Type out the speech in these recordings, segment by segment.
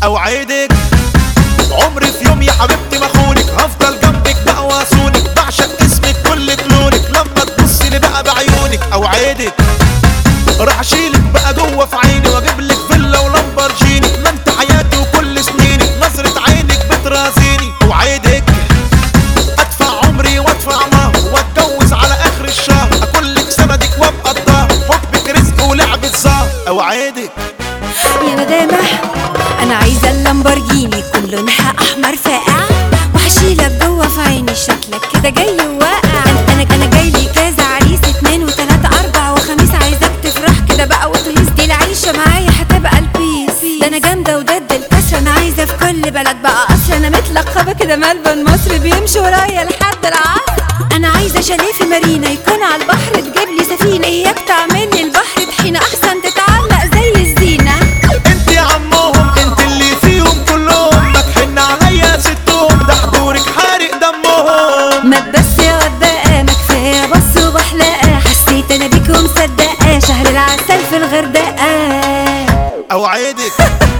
اوعدك عمري في يوم يا حبيبتي ما خونك، هفضل جنبك بقى واصونك، بعشق اسمك كل كلونك، لما تبصلي بقى بعيونك اوعدك راح اشيلك بقى جوه في عيني، واجيبلك فيلا ولامبرجيني، ما انت حياتي وكل سنيني، نظرة عينك بترازيني اوعدك ادفع عمري وادفع مهر، واتجوز على اخر الشهر، اكلك سندك وابقى الظهر، حبك رزق ولعبة زهر اوعدك. يا ندامة انا عايزة اللامبرجيني كل لونها احمر فاقع، وهشيلك جوه في عيني، شكلك كده جاي وواقع. انا جايلي كذا عريس، 2 و3 4 و5، عايزاك تفرح كده بقى وتهيص، دي العيشة معايا هتبقى البيس، ده انا جامدة وضد الكسر، انا عايزة في كل بلد بقى اصل، انا متلقبة كده ملبن مصر بيمشي ورايا لحد العصر. انا عايزة شاليه في مارينا يكون على البحر، تجيبلي سفينة اياك تعملي البحر طحينة، احسن تتعلق زي الزينة. انت يا عمهم انت اللي فيهم كلهم، ما تحن عليا ستهم، ده حضورك حارق دمهم. ما تبس يا وداقة ما كفاية بص وبحلقة، حسيت انا بيك ومصدقة، شهر العسل في الغردقة اوعدك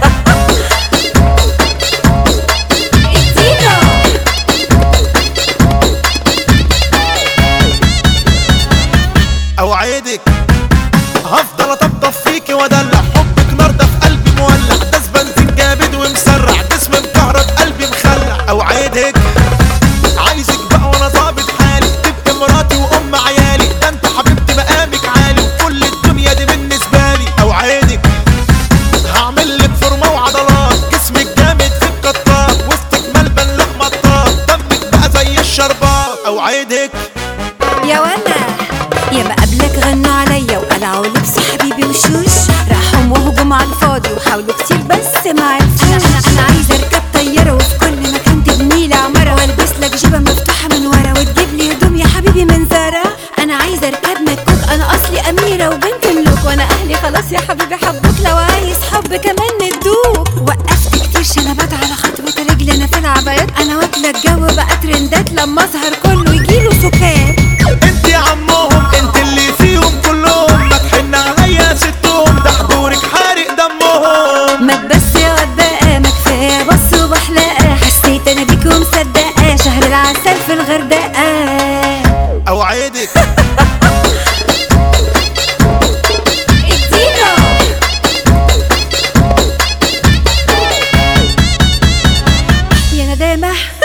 اوعدك هفضل اطبطب فيكي وادلع، حبك نار ده في قلبي مولع، ده بنزين جامد ومسرع، جسم مكهرب قلبي مخلع اوعدك عايزك بقى وانا ظابط حالي، تبقى مراتي وام عيالي، ده انت حبيبتي مقامك عالي، وكل الدنيا دي بالنسبه لي اوعدك هعملك فورمه وعضلات، جسمك جامد في القطار، وسطك ملبن لحمه طار، دمك بقى زي الشربات اوعدك. يا وانا يا ما قبلك غنوا عليا وقلعوا لبس حبيبي وشوش، راحوا وهجموا على الفاضي وحاولوا كتير بس ما عرفوش. انا عايزه اركب طياره وفي كل مكان تبنيلي عماره، والبس لك جيبه مفتوحه من ورا، وتجيب لي هدوم يا حبيبي من زارا. انا عايزه اركب مكوك، انا اصلي اميره وبنت ملوك، وانا اهلي خلاص يا حبيبي حبوك، لو عايز حب كمان ندوك. وقفت كتير شنبات على خطوه رجلي، انا في العبايات انا واكله الجو بقى ترندات، لما اظهر كله يجيله سكات. انت يا عمهم انت اللي فيهم كلهم، ما تحن عليا ستهم، ده حضورك حارق دمهم. ما تبس يا وداقة ما كفاية بص وبحلقة، حسيت انا بيك ومصدقة، شهر العسل في الغردقة اوعدك يا ندامة